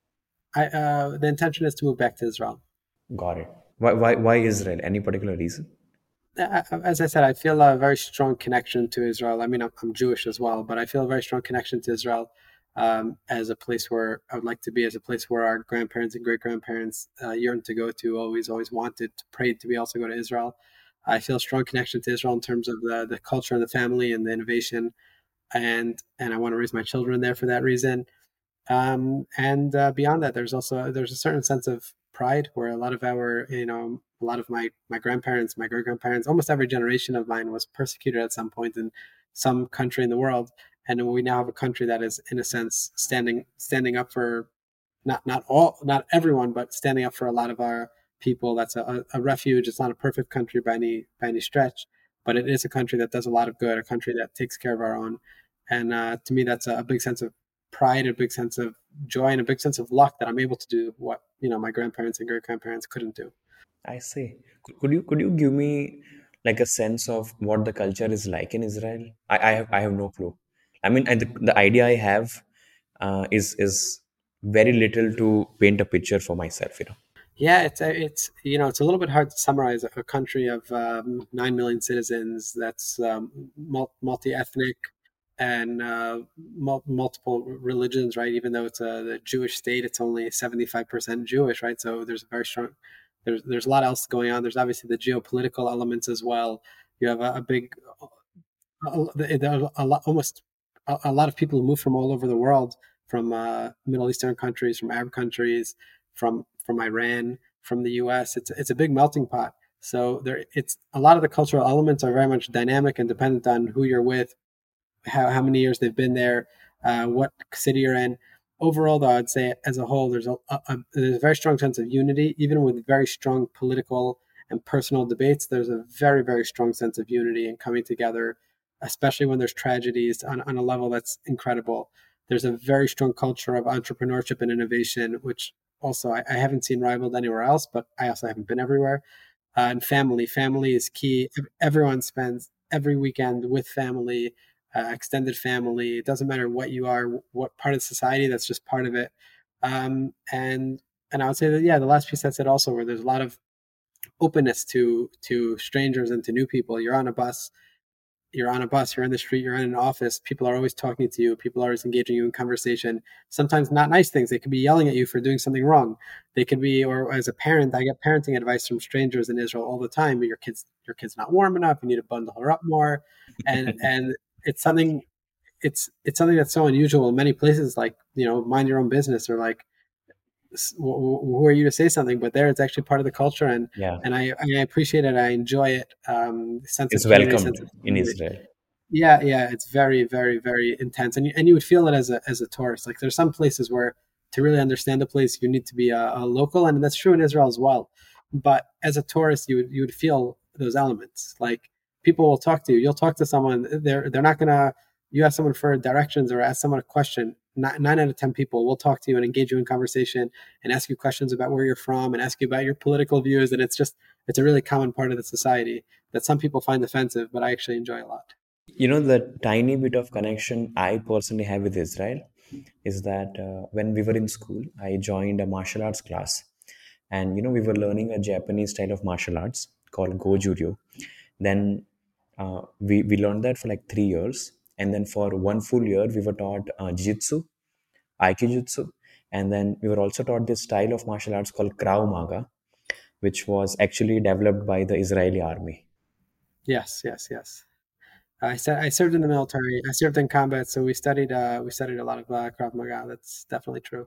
the intention is to move back to Israel. Got it. Why Israel? Any particular reason? As I said, I feel a very strong connection to Israel. I mean, I'm Jewish as well, but I feel a very strong connection to Israel as a place where I would like to be, as a place where our grandparents and great grandparents yearned to go to, always wanted, prayed to be also go to Israel. I feel a strong connection to Israel in terms of the culture and the family and the innovation, and I want to raise my children there for that reason. And beyond that, there's a certain sense of pride where a lot of a lot of my grandparents, my great grandparents, almost every generation of mine was persecuted at some point in some country in the world, and we now have a country that is, in a sense, standing up for not everyone, but standing up for a lot of our people. That's a refuge. It's not a perfect country by any stretch, but it is a country that does a lot of good, a country that takes care of our own. And to me, that's a big sense of pride, a big sense of joy, and a big sense of luck that I'm able to do what my grandparents and great grandparents couldn't do. I see. Could you give me like a sense of what the culture is like in Israel? I have no clue. I mean, and the idea I have is very little to paint a picture for myself. Yeah, it's a little bit hard to summarize a country of 9 million citizens that's multi-ethnic and multiple religions, right? Even though it's the Jewish state, it's only 75% Jewish, right? So there's a very strong there's a lot else going on. There's obviously the geopolitical elements as well. You have a big a lot, almost a lot of people who move from all over the world, from Middle Eastern countries, from Arab countries, from Iran, from the U.S. It's a big melting pot. So it's a lot of the cultural elements are very much dynamic and dependent on who you're with, how many years they've been there, what city you're in. Overall, though, I'd say as a whole, there's a very strong sense of unity, even with very strong political and personal debates. There's a very, very strong sense of unity and coming together, especially when there's tragedies on a level that's incredible. There's a very strong culture of entrepreneurship and innovation, which also I haven't seen rivaled anywhere else, but I also haven't been everywhere. And family is key. Everyone spends every weekend with family, extended family. It doesn't matter what you are, what part of society. That's just part of it. And I would say that, yeah, the last piece I said also, where there's a lot of openness to strangers and to new people. You're in the street, you're in an office, people are always talking to you, people are always engaging you in conversation, sometimes not nice things. They could be yelling at you for doing something wrong. They could be, or as a parent, I get parenting advice from strangers in Israel all the time. Your kid's not warm enough, you need to bundle her up more. And it's something it's something that's so unusual in many places, like mind your own business, or like who are you to say something, but there it's actually part of the culture, Yeah, and I appreciate it. I enjoy it. Sense of it's community, welcomed sense of in family. Israel. Yeah, it's very, very, very intense, and you would feel it as a tourist. Like there's some places where to really understand the place, you need to be a local, and that's true in Israel as well. But as a tourist, you would feel those elements. Like people will talk to you. You'll talk to someone. They're not gonna. You ask someone for directions or ask someone a question. Nine out of 10 people will talk to you and engage you in conversation and ask you questions about where you're from and ask you about your political views. And it's a really common part of the society that some people find offensive, but I actually enjoy a lot. The tiny bit of connection I personally have with Israel is that when we were in school, I joined a martial arts class, and we were learning a Japanese style of martial arts called Goju-ryu. Then we learned that for like 3 years, and then for 1 full year we were taught jiu-jitsu, aikijutsu, and then we were also taught this style of martial arts called Krav Maga, which was actually developed by the Israeli army. Yes, yes, yes. I served in the military. I served in combat, so we studied a lot of Krav Maga. That's definitely true.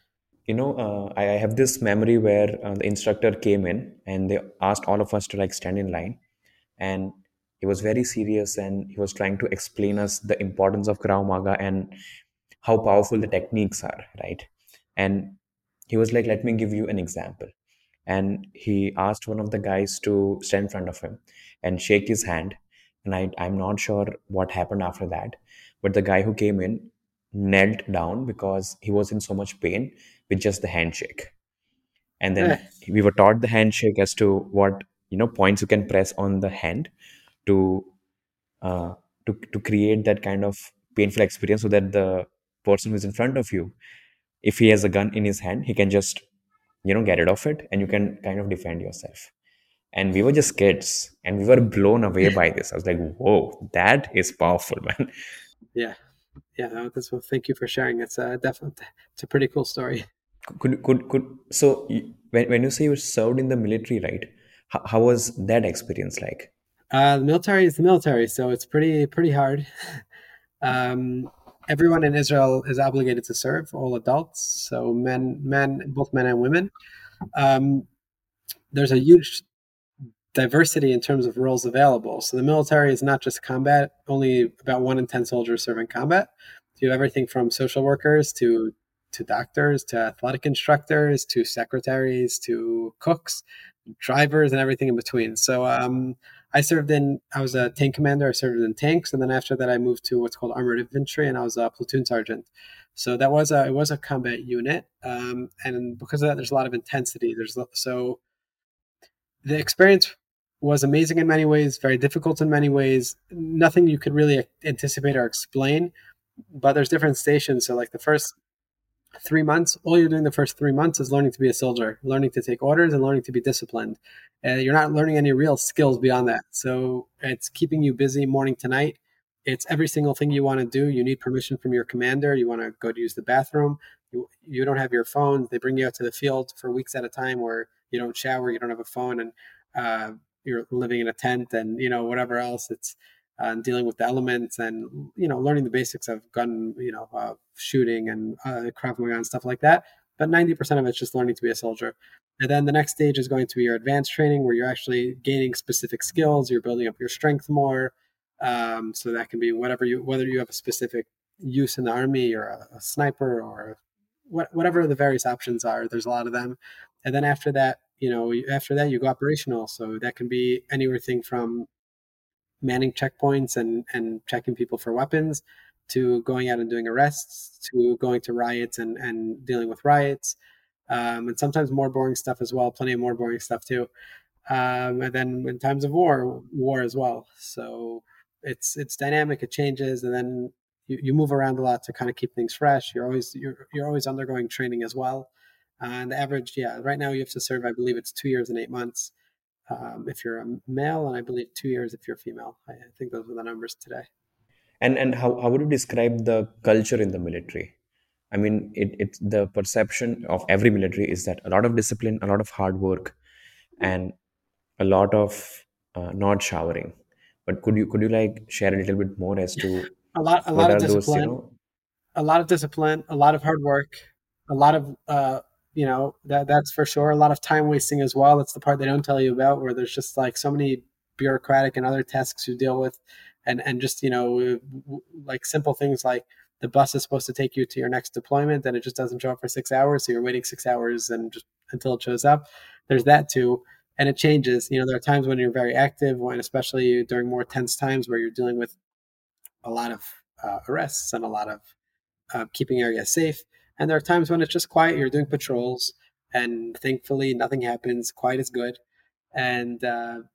I have this memory where the instructor came in and they asked all of us to like stand in line, and he was very serious and he was trying to explain us the importance of Krav Maga and how powerful the techniques are, right? And he was like, let me give you an example. And he asked one of the guys to stand in front of him and shake his hand. And I'm not sure what happened after that, but the guy who came in knelt down because he was in so much pain with just the handshake. And Eh, then we were taught the handshake as to what points you can press on the hand to uh, to create that kind of painful experience, so that the person who's in front of you, if he has a gun in his hand, he can just get rid of it and you can kind of defend yourself. And we were just kids and we were blown away by this. I was like, whoa, that is powerful, man. yeah, yeah. No, that's well. Thank you for sharing. It's definitely it's a pretty cool story. When you say you served in the military, right? How was that experience like? The military is the military, so it's pretty hard. Um, Everyone in Israel is obligated to serve, all adults, so both men and women. Um, there's a huge diversity in terms of roles available. So the military is not just combat. Only about 1 in 10 soldiers serve in combat. You have everything from social workers to doctors to athletic instructors to secretaries to cooks, drivers, and everything in between. So I was a tank commander. I served in tanks, and then after that, I moved to what's called armored infantry, and I was a platoon sergeant. So it was a combat unit, and because of that, there's a lot of intensity. So the experience was amazing in many ways, very difficult in many ways. Nothing you could really anticipate or explain, but there's different stations. So, like the first 3 months, all you're doing the first 3 months is learning to be a soldier, learning to take orders, and learning to be disciplined. You're not learning any real skills beyond that. So, it's keeping you busy morning to night. It's every single thing you want to do. You need permission from your commander. You want to go to use the bathroom. You don't have your phone. They bring you out to the field for weeks at a time where you don't shower, you don't have a phone, and you're living in a tent and whatever else. It's dealing with the elements and learning the basics of gun shooting and Krav Maga and stuff like that. But 90% of it's just learning to be a soldier. And then the next stage is going to be your advanced training, where you're actually gaining specific skills. You're building up your strength more. So that can be whether you have a specific use in the army or a sniper or whatever the various options are. There's a lot of them. And then after that you go operational. So that can be anything from manning checkpoints and checking people for weapons to going out and doing arrests to going to riots and dealing with riots. And sometimes more boring stuff as well, plenty of more boring stuff too. And then in times of war as well. So it's dynamic, it changes, and then you move around a lot to kind of keep things fresh. You're always undergoing training as well. And the average, yeah, right now you have to serve, I believe it's 2 years and 8 months if you're a male, and I believe 2 years if you're female. I think those are the numbers today. And how would you describe the culture in the military? I mean, it's the perception of every military is that a lot of discipline, a lot of hard work, and a lot of not showering. But could you like share a little bit more as to A lot what of are those, discipline, a lot of discipline, a lot of hard work, a lot of that's for sure. A lot of time wasting as well. That's the part they don't tell you about, where there's just like so many bureaucratic and other tasks you deal with. and just like simple things like the bus is supposed to take you to your next deployment and it just doesn't show up for 6 hours, so you're waiting 6 hours and just until it shows up. There's that too, and it changes. There are times when you're very active, when especially during more tense times where you're dealing with a lot of arrests and a lot of keeping areas safe. And there are times when it's just quiet. You're doing patrols, and thankfully nothing happens. Quiet is good, and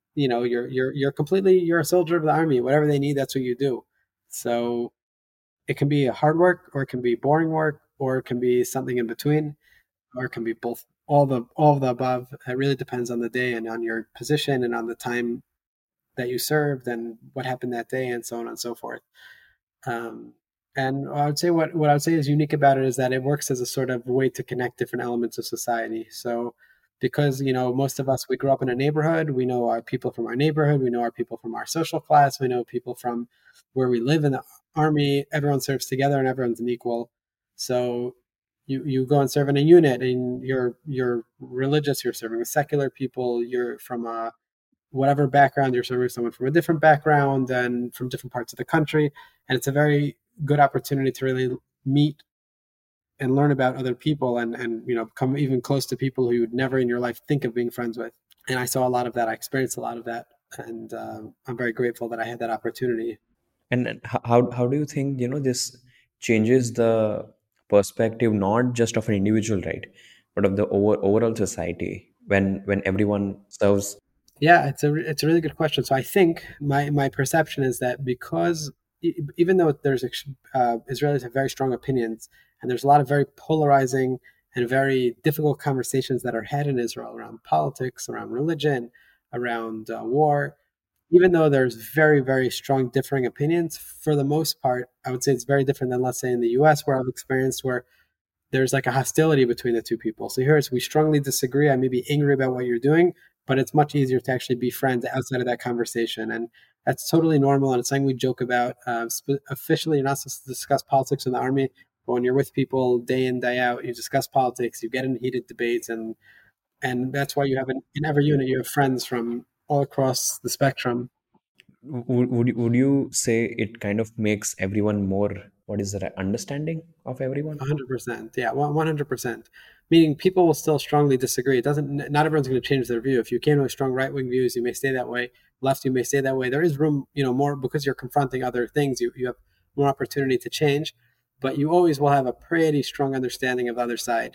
you're a soldier of the army. Whatever they need, that's what you do. So it can be hard work, or it can be boring work, or it can be something in between, or it can be both. All of the above. It really depends on the day and on your position and on the time that you served and what happened that day and so on and so forth. Um, and I would say what I would say is unique about it is that it works as a sort of way to connect different elements of society. So because most of us, we grew up in a neighborhood, we know our people from our neighborhood, we know our people from our social class, we know people from where we live in the army. Everyone serves together and everyone's an equal. So you go and serve in a unit and you're religious, you're serving with secular people, you're from a whatever background, you're serving someone from a different background and from different parts of the country. And it's a very good opportunity to really meet and learn about other people and come even close to people who you would never in your life think of being friends with. And I saw a lot of that. I experienced a lot of that. And I'm very grateful that I had that opportunity. And how do you think this changes the perspective not just of an individual, right, but of the overall society when everyone serves? Yeah, it's a really good question. So I think my perception is that because even though there's Israelis have very strong opinions, and there's a lot of very polarizing and very difficult conversations that are had in Israel around politics, around religion, around war. Even though there's very strong differing opinions, for the most part, I would say it's very different than, let's say, in the U.S., where I've experienced where there's like a hostility between the two people. So here it's we strongly disagree. I may be angry about what you're doing, but it's much easier to actually be friends outside of that conversation. And that's totally normal. And it's something we joke about. Officially, you're not supposed to discuss politics in the army, but when you're with people day in, day out, you discuss politics, you get in heated debates. And that's why you have in every unit, you have friends from all across the spectrum. Would you say it kind of makes everyone more, what is the understanding of everyone? 100%. Yeah, 100%. Meaning people will still strongly disagree. It doesn't, not everyone's going to change their view. If you came to strong right wing views, you may stay that way. Left, you may stay that way. There is room, more because you're confronting other things, you have more opportunity to change, but you always will have a pretty strong understanding of the other side.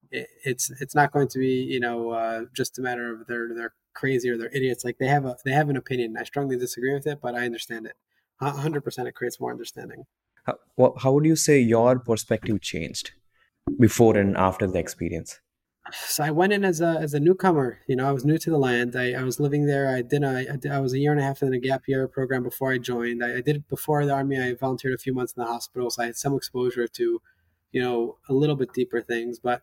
It's not going to be, just a matter of they're crazy or they're idiots. Like they have an opinion. I strongly disagree with it, but I understand it. 100%. It creates more understanding. How would you say your perspective changed before and after the experience? So I went in as a newcomer. I was new to the land. I was living there. I was a year and a half in a gap year program before I joined. I did it before the army. I volunteered a few months in the hospital, so I had some exposure to, a little bit deeper things. But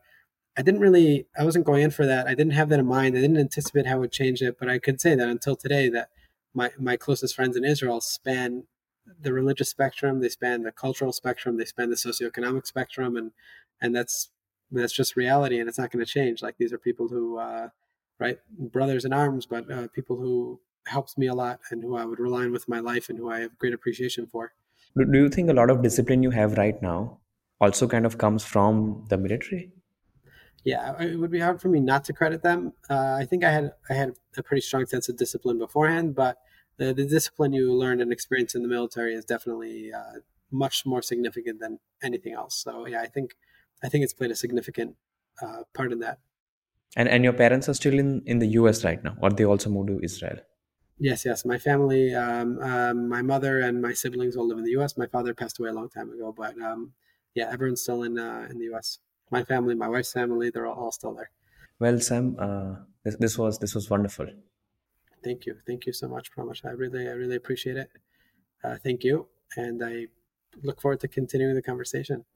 I wasn't going in for that. I didn't have that in mind. I didn't anticipate how it would change it. But I could say that until today, that my closest friends in Israel span the religious spectrum, they span the cultural spectrum, they span the socioeconomic spectrum, and that's just reality, and it's not going to change. Like these are people who, right, brothers in arms, but people who helps me a lot and who I would rely on with my life and who I have great appreciation for. Do you think a lot of discipline you have right now also kind of comes from the military? Yeah, it would be hard for me not to credit them. I think I had a pretty strong sense of discipline beforehand, but the discipline you learn and experience in the military is definitely much more significant than anything else. So yeah, I think it's played a significant part in that. And your parents are still in the US right now, or they also moved to Israel? Yes, yes. My family, my mother and my siblings all live in the U.S. My father passed away a long time ago, but yeah, everyone's still in the U.S. My family, my wife's family, they're all still there. Well, Sam, this was wonderful. Thank you so much, Pramash. I really appreciate it. Thank you, and I look forward to continuing the conversation.